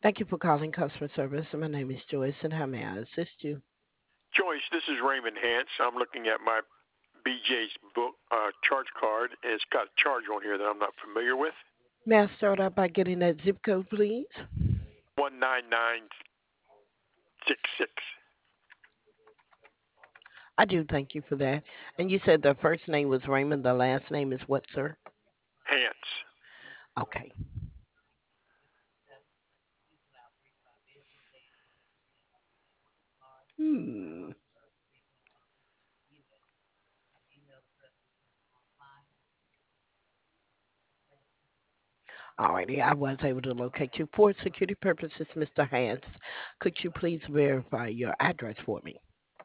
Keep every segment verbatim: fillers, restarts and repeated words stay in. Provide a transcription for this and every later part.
Thank you for calling customer service. My name is Joyce, and how may I assist you? Joyce, this is Raymond Hance. I'm looking at my B J's book uh, charge card, and it's got a charge on here that I'm not familiar with. May I start out by getting that zip code, please? One nine nine six six. I do thank you for that. And you said the first name was Raymond, the last name is what, sir? Hance. Okay. Hmm. Alrighty, I was able to locate you. For security purposes, Mister Hans, could you please verify your address for me?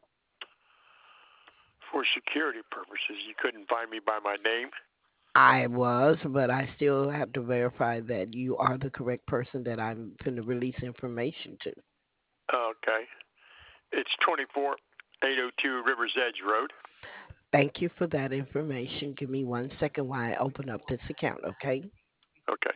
For security purposes, you couldn't find me by my name. I was, but I still have to verify that you are the correct person that I'm going to release information to. Okay. It's twenty-four eight oh two Rivers Edge Road. Thank you for that information. Give me one second while I open up this account, okay? Okay.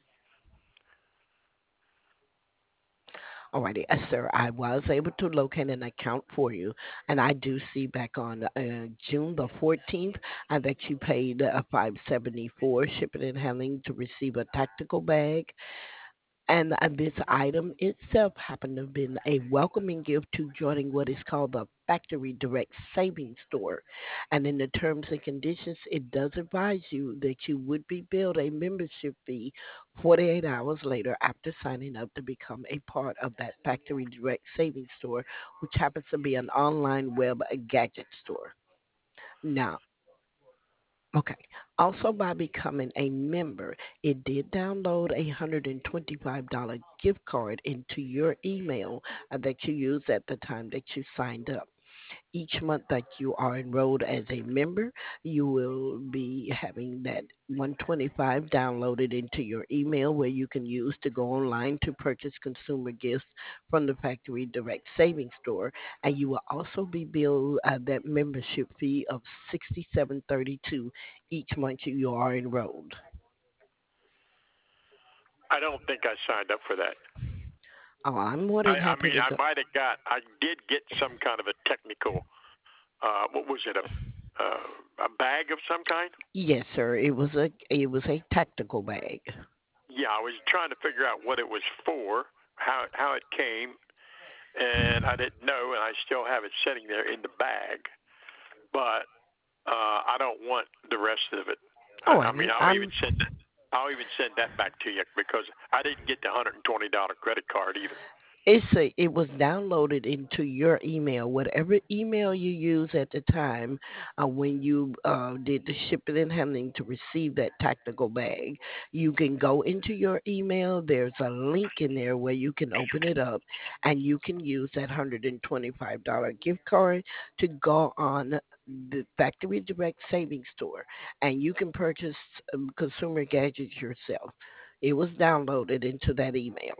Alrighty, uh, sir, I was able to locate an account for you, and I do see back on uh, June the fourteenth uh, that you paid uh, five seventy-four shipping and handling to receive a tactical bag. And uh, this item itself happened to have been a welcoming gift to joining what is called the Factory Direct Savings Store. And in the terms and conditions, it does advise you that you would be billed a membership fee forty-eight hours later after signing up to become a part of that Factory Direct Savings Store, which happens to be an online web gadget store. Now, okay. Also, by becoming a member, it did download a one hundred twenty-five dollars gift card into your email uh, that you used at the time that you signed up. Each month that you are enrolled as a member, you will be having that one hundred twenty-five downloaded into your email where you can use to go online to purchase consumer gifts from the Factory Direct Savings Store. And you will also be billed uh, that membership fee of sixty-seven thirty-two each month you are enrolled. I don't think I signed up for that. Oh, I'm more than I, I happy mean, to I go. might have got, I did get some kind of a technical, uh, what was it, a, uh, a bag of some kind? Yes, sir. It was a it was a tactical bag. Yeah, I was trying to figure out what it was for, how how it came, and I didn't know, and I still have it sitting there in the bag. But uh, I don't want the rest of it. Oh, I, I I mean, mean, I'll even I'm send it. I'll even send that back to you because I didn't get the one hundred twenty dollar credit card either. It's a, it was downloaded into your email, whatever email you use at the time uh, when you uh, did the shipping and handling to receive that tactical bag. You can go into your email. There's a link in there where you can open it up, and you can use that one hundred twenty-five dollars gift card to go on the Factory Direct Savings Store, and you can purchase um, consumer gadgets yourself. It was downloaded into that email.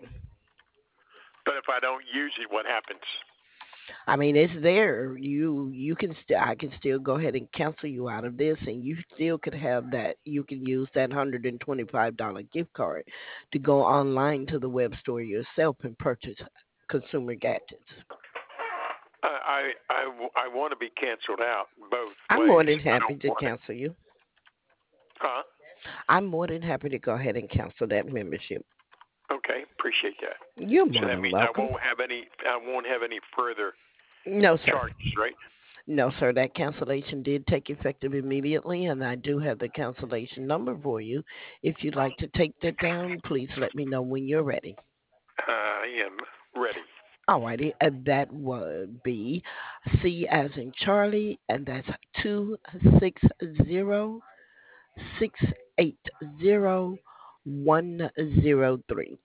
But if I don't use it, what happens? I mean, it's there. You you can still I can still go ahead and cancel you out of this, and you still could have that. You can use that hundred and twenty five dollar gift card to go online to the web store yourself and purchase consumer gadgets. I I I, I want to be canceled out both I'm more ways. than I happy don't to want it. cancel you. Huh? I'm more than happy to go ahead and cancel that membership. Okay, appreciate that. You're So more that than means I welcome. won't have any. I won't have any further No, sir. charges, right? No, sir. That cancellation did take effective immediately, and I do have the cancellation number for you. If you'd like to take that down, please let me know when you're ready. I am ready. Alrighty, and that would be C as in Charlie, and that's two six zero six eight zero one zero three.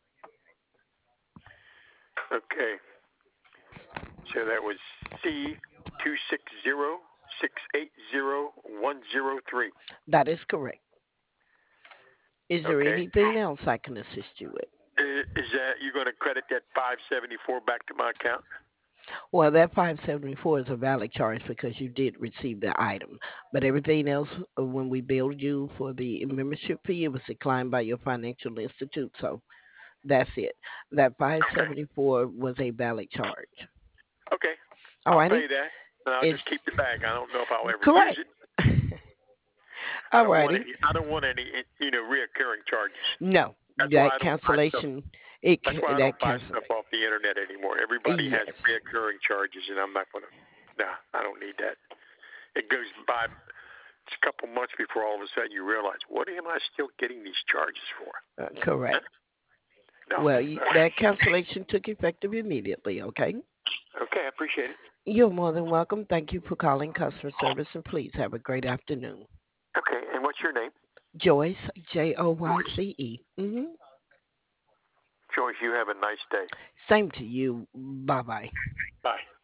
Okay. So that was C two six zero six eight zero one zero three. That is correct. Is there Okay. anything else I can assist you with? Is that you're going to credit that five seventy four back to my account? Well, that five seventy four is a valid charge because you did receive the item. But everything else, uh, when we billed you for the membership fee, it was declined by your financial institute. So that's it. That Okay. five seventy-four was a valid charge. Okay. I'll Alrighty. pay that, and I'll It's just keep the bag. I don't know if I'll ever use correct. it. I don't want Alrighty. any. I don't want any. You know, reoccurring charges. No, That's why that I don't buy stuff. cancellation, it That's why I that don't buy stuff cancellation. off the internet anymore. Everybody has Yes. reoccurring charges, and I'm not going to. Nah, I don't need that. It goes by a couple months before all of a sudden you realize, what am I still getting these charges for? Uh, correct. No. Well, that cancellation took effective immediately. Okay. Okay, I appreciate it. You're more than welcome. Thank you for calling customer service, and please have a great afternoon. Okay, and what's your name? Joyce, J O Y C E. Mm-hmm. Joyce, you have a nice day. Same to you. Bye bye. Bye.